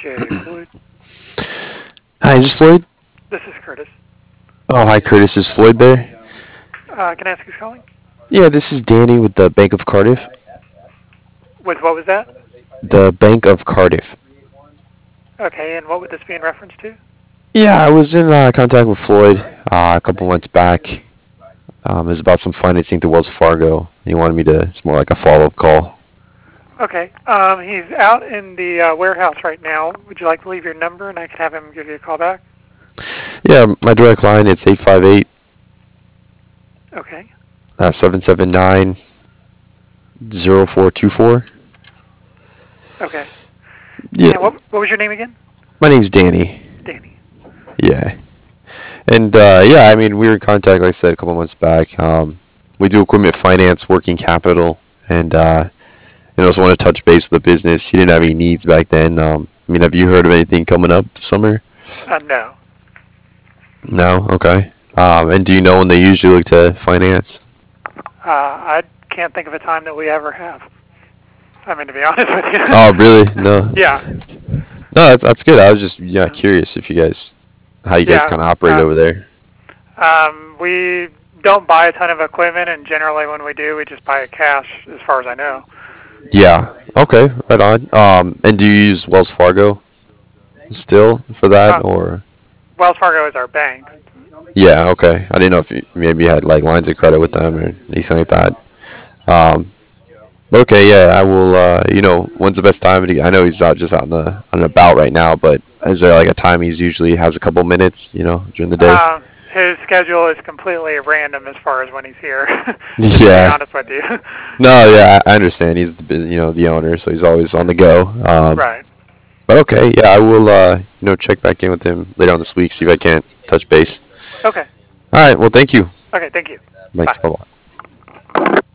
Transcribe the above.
Okay, Floyd. Hi, is this Floyd? This is Curtis. Oh, hi, Curtis. Is Floyd there? Can I ask who's calling? Yeah, this is Danny with the Bank of Cardiff. With what was that? The Bank of Cardiff. Okay, and what would this be in reference to? Yeah, I was in contact with Floyd a couple months back. It was about some financing through Wells Fargo. He wanted me to, it's more like a follow-up call. Okay, he's out in the warehouse right now. Would you like to leave your number and I could have him give you a call back? Yeah, my direct line, it's 858 Okay, 779 0424. okay. Yeah, And what was your name again? my name's Danny. Danny. Yeah. And yeah, I mean, we were in contact, like I said, a couple months back. We do equipment finance, working capital, and also want to touch base with the business. He didn't have any needs back then. I mean, have you heard of anything coming up this summer? No. No? Okay. And do you know when they usually look to finance? I can't think of a time that we ever have. I mean, to be honest with you. Oh, really? No. Yeah, No, that's good. I was just curious if you guys how you guys yeah. kind of operate over there. We don't buy a ton of equipment, and generally when we do, we just buy it cash, as far as I know. Yeah. Okay. Right on. And do you use Wells Fargo still for that, Uh, or? Wells Fargo is our bank. Yeah. Okay. I didn't know if you maybe you had like lines of credit with them or anything like that. Um, okay. Yeah. I will. When's the best time? I know he's out just out on the about right now, but is there like a time he's usually has a couple minutes? During the day. His schedule is completely random as far as when he's here. Just to be Yeah. honest with you. No. Yeah. I understand. He's the owner, so he's always on the go. Right. But okay. Yeah. I will. Check back in with him later on this week. See if I can't touch base. Okay. All right. Well, thank you. Okay. Thank you. Thanks. Bye. Bye bye.